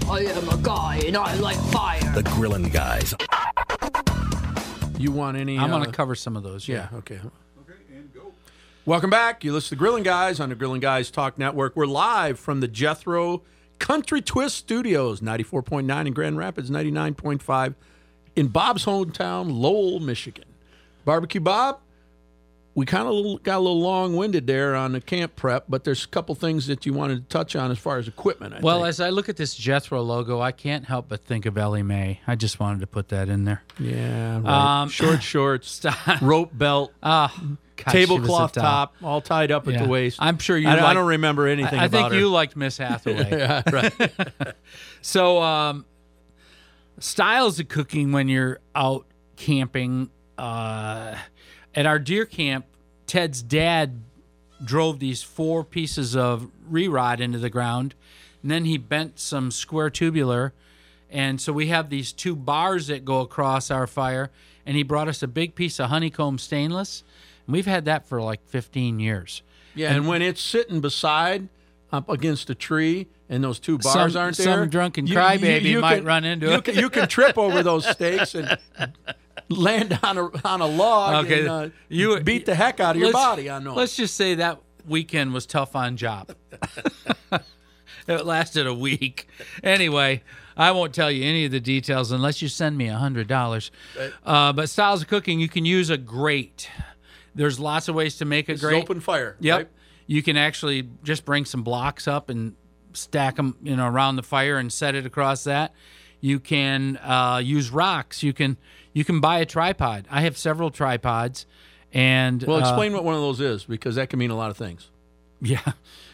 I am a guy and I like fire. The Grillin' Guys. You want any? I'm going to cover some of those. Yeah, okay. And go. Welcome back. You listen to Grillin' Guys on the Grillin' Guys Talk Network. We're live from the Jethro Country Twist Studios, 94.9 in Grand Rapids, 99.5 in Bob's hometown, Lowell, Michigan. Barbecue Bob, we kind of got a little long-winded there on the camp prep, but there's a couple things that you wanted to touch on as far as equipment, I think. As I look at this Jethro logo, I can't help but think of Ellie Mae. I just wanted to put that in there. Yeah, right. Short shorts, rope belt, tablecloth top, all tied up at the waist. I'm sure you. I don't remember anything about her. I think you liked Miss Hathaway. Yeah, right. So, styles of cooking when you're out camping. At our deer camp, Ted's dad drove these 4 pieces of re-rod into the ground, and then he bent some square tubular, and so we have these 2 bars that go across our fire, and he brought us a big piece of honeycomb stainless, and we've had that for like 15 years. Yeah, and when it's sitting beside up against a tree and those 2 bars aren't there, some drunken crybaby might run into it. You can trip over those stakes and land on a log and you beat the heck out of your body on those. Let's just say that weekend was tough on Job. It lasted a week. Anyway, I won't tell you any of the details unless you send me $100. But styles of cooking, you can use a grate. There's lots of ways to make a grate. It's open fire. Yep. Right? You can actually just bring some blocks up and stack them, around the fire and set it across that. You can use rocks. You can buy a tripod. I have several tripods, and explain what one of those is, because that can mean a lot of things. Yeah.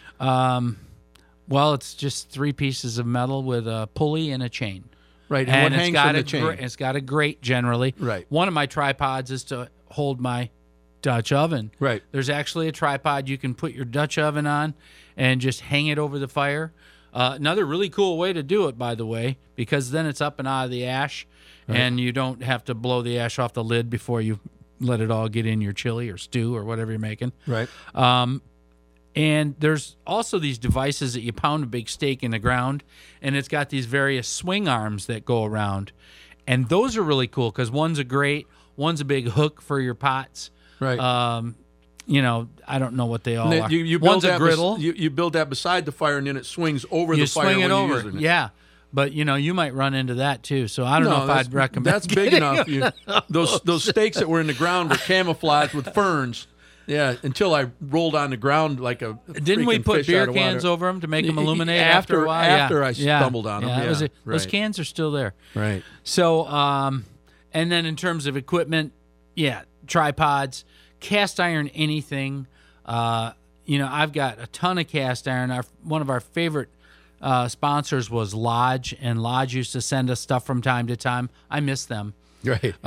It's just 3 pieces of metal with a pulley and a chain. Right. And what hangs from the chain? It's got a grate generally. Right. One of my tripods is to hold my Dutch oven. Right. There's actually a tripod you can put your Dutch oven on and just hang it over the fire. Another really cool way to do it, by the way, because then it's up and out of the ash, and you don't have to blow the ash off the lid before you let it all get in your chili or stew or whatever you're making. Right. And there's also these devices that you pound a big steak in the ground, and it's got these various swing arms that go around. And those are really cool because one's a grate, one's a big hook for your pots. Right. I don't know what they all are. You one's a griddle. You build that beside the fire, and then it swings over the fire. You swing it over. Using it. Yeah. But, you might run into that, too. So I don't know if I'd recommend that's big enough. Those stakes that were in the ground were camouflaged with ferns. Yeah, until I rolled on the ground like a Didn't we put beer cans over them to make them illuminate after a while? After I stumbled on them. Yeah, those cans are still there. Right. So, and then in terms of equipment, tripods, cast iron, anything. I've got a ton of cast iron. One of our favorite sponsors was Lodge, and Lodge used to send us stuff from time to time. I miss them. Right.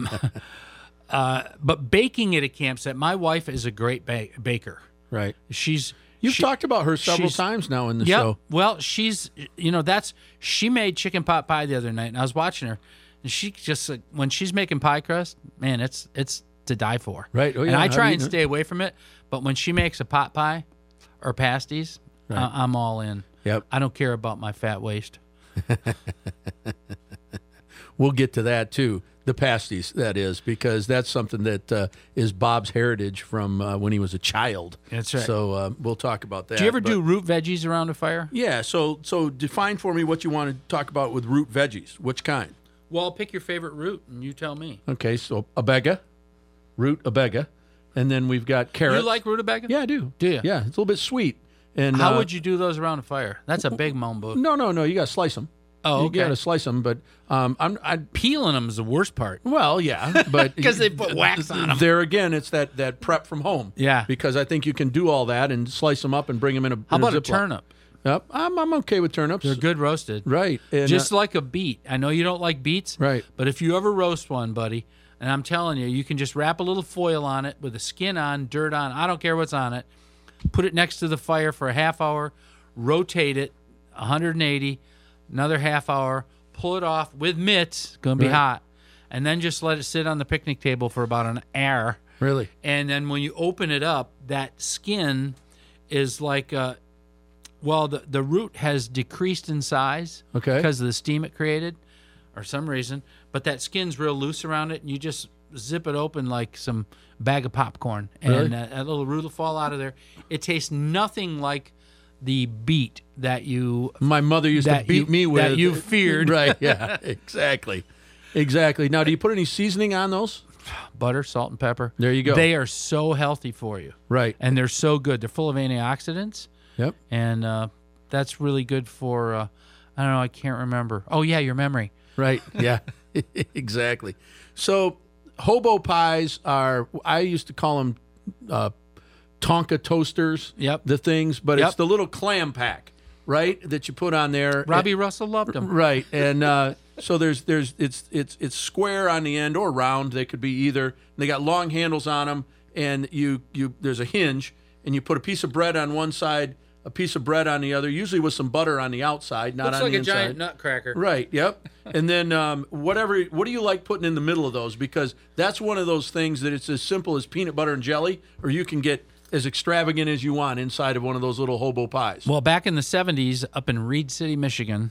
But baking at a campsite, my wife is a great baker. Right. You've talked about her several times now in the show. Well, she made chicken pot pie the other night, and I was watching her, and she just when she's making pie crust, man, it's to die for. Right. Oh, yeah. And I try and stay away from it, but when she makes a pot pie or pasties, I'm all in. Yep. I don't care about my fat waist. We'll get to that too. The pasties, that is, because that's something that is Bob's heritage from when he was a child. That's right. So we'll talk about that. Do you ever do root veggies around a fire? Yeah. So define for me what you want to talk about with root veggies. Which kind? Well, pick your favorite root, and you tell me. Okay. So root abega, and then we've got carrots. You like rutabaga? Yeah, I do. Do you? Yeah, it's a little bit sweet. And how would you do those around a fire? That's a big moan book. No. You got to slice them. Oh, okay. You got to slice them, but peeling them is the worst part. Well, yeah, but because they put wax on them. There again, it's that prep from home. Yeah, because I think you can do all that and slice them up and bring them in a. How about a turnip? Yep, I'm okay with turnips. They're good roasted, right? And, just like a beet. I know you don't like beets, right? But if you ever roast one, buddy, and I'm telling you, you can just wrap a little foil on it with the skin on, dirt on. I don't care what's on it. Put it next to the fire for a half hour. Rotate it 180. Another half hour. Pull it off with mitts. It's going to be hot. And then just let it sit on the picnic table for about an hour. Really? And then when you open it up, that skin is like Well, the root has decreased in size because of the steam it created or some reason, but that skin's real loose around it, and you just zip it open like some bag of popcorn, and a little root will fall out of there. It tastes nothing like the beet that my mother used to beat me with. That you feared. Right, yeah, exactly. Now, do you put any seasoning on those? Butter, salt, and pepper. There you go. They are so healthy for you. Right. And they're so good. They're full of antioxidants. Yep. And that's really good for, I don't know, I can't remember. Oh, yeah, your memory. Right, yeah, exactly. So hobo pies I used to call them Tonka toasters. Yep. The things, but it's the little clam pack, right, that you put on there. Robbie Russell loved them. Right, and so it's square on the end or round. They could be either. They got long handles on them, and you there's a hinge, and you put a piece of bread on one side, a piece of bread on the other, usually with some butter on the outside, not Looks on like the a inside. giant nutcracker. Right, yep. And then what do you like putting in the middle of those? Because that's one of those things that it's as simple as peanut butter and jelly, or you can get as extravagant as you want inside of one of those little hobo pies. Well, back in the 70s up in Reed City, Michigan,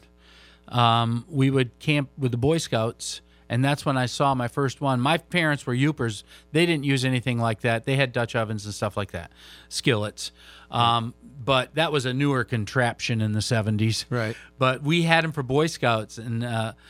we would camp with the Boy Scouts, and that's when I saw my first one. My parents were Yoopers. They didn't use anything like that. They had Dutch ovens and stuff like that, skillets. But that was a newer contraption in the 70s. Right. But we had them for Boy Scouts, and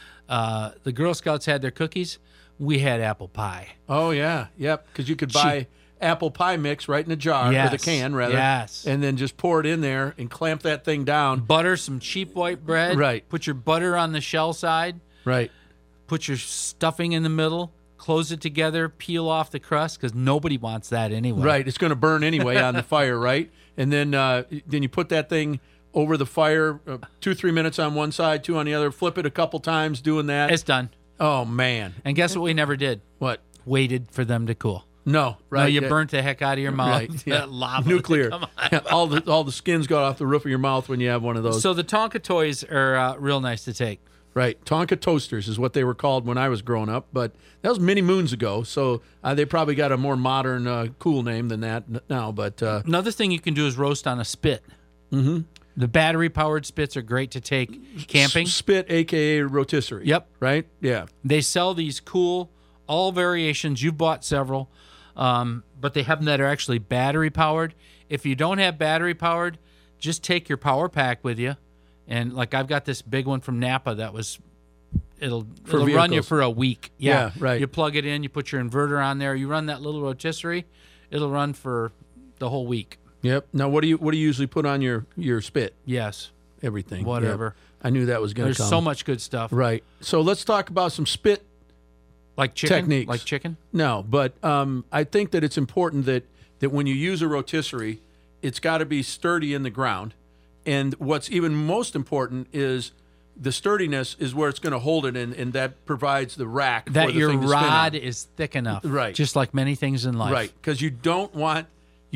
the Girl Scouts had their cookies. We had apple pie. Oh, yeah, yep, because you could buy apple pie mix right in a jar, or the can, rather. Yes. And then just pour it in there and clamp that thing down. Butter some cheap white bread. Right. Put your butter on the shell side. Right. Put your stuffing in the middle. Close it together. Peel off the crust, because nobody wants that anyway. Right. It's going to burn anyway on the fire, right? And then you put that thing over the fire, 2-3 minutes on one side, 2 on the other. Flip it a couple times doing that. It's done. Oh, man. And guess what we never did? What? Waited for them to cool. No, right. No, you burnt the heck out of your mouth. Right, yeah. That lava. Nuclear. Come on. Yeah, all the skins go off the roof of your mouth when you have one of those. So the Tonka toys are real nice to take. Right. Tonka toasters is what they were called when I was growing up, but that was many moons ago, so they probably got a more modern, cool name than that now. But another thing you can do is roast on a spit. Mm-hmm. The battery-powered spits are great to take camping. Spit, a.k.a. rotisserie. Yep. Right? Yeah. They sell these cool, all variations. You've bought several, but they have them that are actually battery-powered. If you don't have battery-powered, just take your power pack with you. And like I've got this big one from Napa that it'll run you for a week. Yeah, right. You plug it in, you put your inverter on there, you run that little rotisserie, it'll run for the whole week. Yep. Now, what do you usually put on your spit? Yes. Everything. Whatever. Yep. I knew that was going to come. There's so much good stuff. Right. So let's talk about some spit like chicken techniques. Like chicken? No, but I think that it's important that when you use a rotisserie, it's got to be sturdy in the ground. And what's even most important is the sturdiness is where it's going to hold it, and that provides the rack that for the your thing to spin rod on. is thick enough, right? Just like many things in life, right? Because you don't want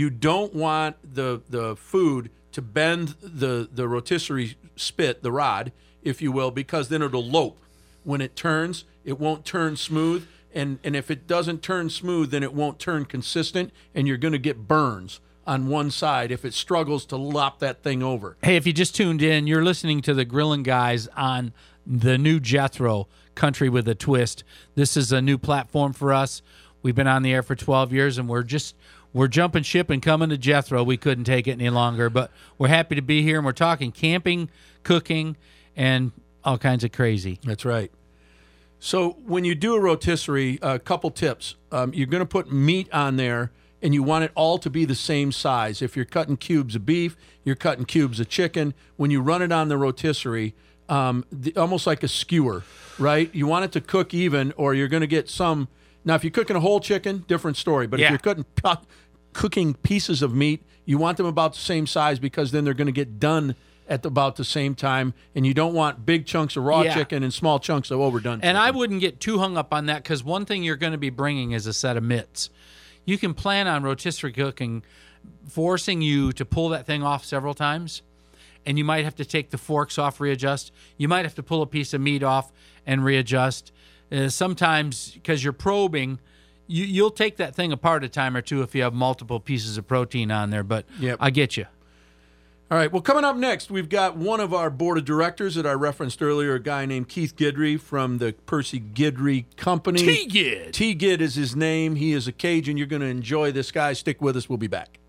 the food to bend the rotisserie spit, the rod, if you will, because then it'll lope. When it turns, it won't turn smooth, and if it doesn't turn smooth, then it won't turn consistent, and you're going to get burns on one side if it struggles to lop that thing over. Hey, if you just tuned in, you're listening to the Grillin' Guys on the new Jethro, Country with a Twist. This is a new platform for us. We've been on the air for 12 years, and we're jumping ship and coming to Jethro. We couldn't take it any longer, but we're happy to be here, and we're talking camping, cooking, and all kinds of crazy. That's right. So when you do a rotisserie, a couple tips. You're going to put meat on there, and you want it all to be the same size. If you're cutting cubes of beef, you're cutting cubes of chicken. When you run it on the rotisserie, almost like a skewer, right? You want it to cook even, or you're going to get some. Now, if you're cooking a whole chicken, different story. But if you're cooking pieces of meat, you want them about the same size, because then they're going to get done at about the same time, and you don't want big chunks of raw chicken and small chunks of overdone chicken. And I wouldn't get too hung up on that, because one thing you're going to be bringing is a set of mitts. You can plan on rotisserie cooking forcing you to pull that thing off several times, and you might have to take the forks off, readjust. You might have to pull a piece of meat off and readjust. Sometimes, because you're probing, you'll take that thing apart a time or two if you have multiple pieces of protein on there, but I get you. All right. Well, coming up next, we've got one of our board of directors that I referenced earlier, a guy named Keith Guidry from the Percy Guidry Company. T-Gid. T-Gid is his name. He is a Cajun. You're going to enjoy this guy. Stick with us. We'll be back.